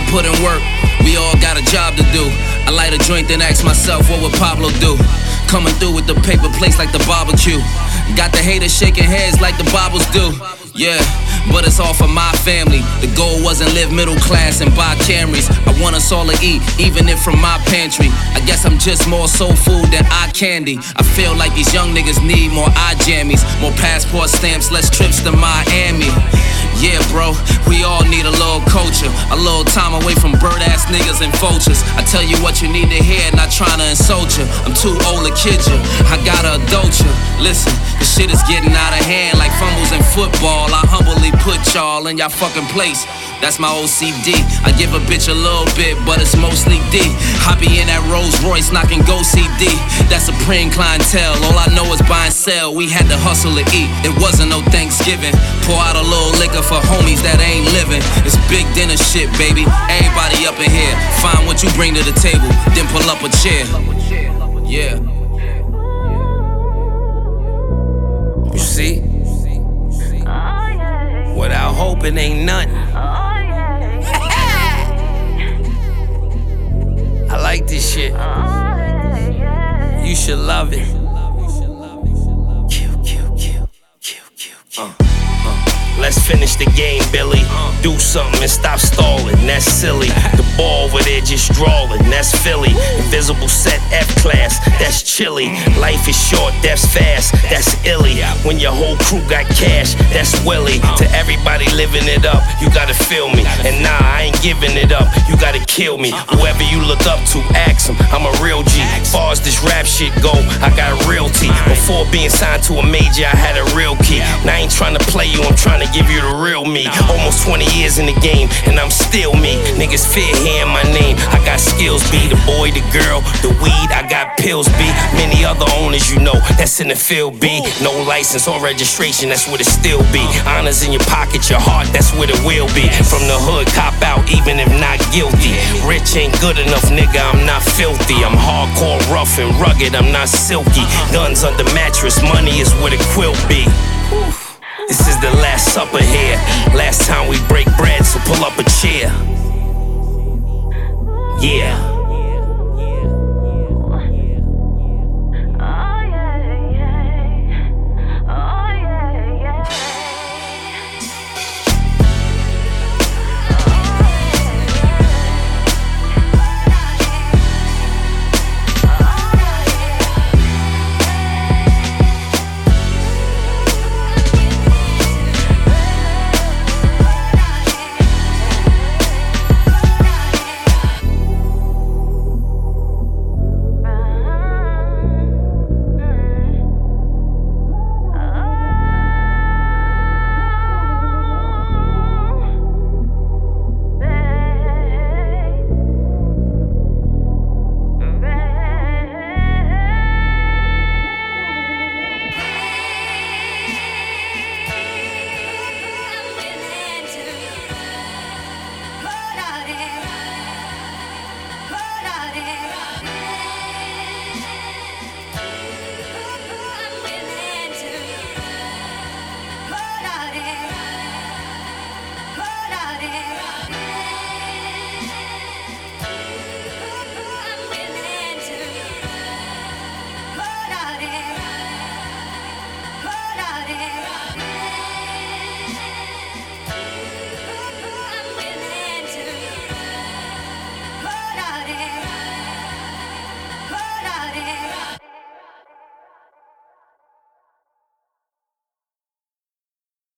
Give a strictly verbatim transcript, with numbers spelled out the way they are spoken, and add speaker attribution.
Speaker 1: put in work. We all got a job to do. I light a joint, then ask myself, what would Pablo do? Coming through with the paper plates like the barbecue. Got the haters shaking heads like the Bibles do. Yeah, but it's all for my family. The goal wasn't live middle class and buy Camrys. I want us all to eat, even if from my pantry. I guess I'm just more soul food than eye candy. I feel like these young niggas need more eye jammies, more passport stamps, less trips to Miami. Yeah, bro, we all need a little culture, a little time away from bird-ass niggas and vultures. I tell you what you need to hear, not trying to insult you. I'm too old to kid you, I gotta adult you. Listen, this shit is getting out of hand like fumbles in football. I humbly put y'all in y'all fucking place. That's my O C D. I give a bitch a little bit, but it's mostly D. I be in that Rolls Royce knocking Go C D. That's Supreme clientele. All I know is buy and sell. We had to hustle to eat. It wasn't no Thanksgiving. Pour out a little liquor for homies that ain't living. It's big dinner shit, baby. Everybody up in here. Find what you bring to the table, then pull up a chair. Yeah. You see? Without hoping ain't nothing. I like this shit. You should love it. Kill, kill, kill, kill, kill, kill. Uh, uh. Let's finish the game, Billy. Do something and stop stalling, that's silly. The ball over there just drawing, that's Philly. Invisible set F class, that's chilly. Life is short, death's fast, that's illy. When your whole crew got cash, that's Willie. To everybody living it up, you gotta feel me. And nah, I ain't giving it up, you gotta kill me. Whoever you look up to, ask him, I'm a real G. Far as this rap shit go, I got a realty. Before being signed to a major, I had a real key. Now I ain't trying to play you, I'm trying to give you the real me. Almost twenty years in the game, and I'm still me. Niggas fear hearing my name, I got skills, B. The boy, the girl, the weed, I got pills, B. Many other owners you know, that's in the field, B. No license or registration, that's what it still be. Honors in your pocket, your heart, that's what it will be. From the hood, cop out, even if not guilty. Rich ain't good enough, nigga, I'm not filthy. I'm hardcore, rough and rugged, I'm not silky. Guns under mattress, money is where the quilt be. This is the last supper here. Last time we break bread, so pull up a chair. Yeah.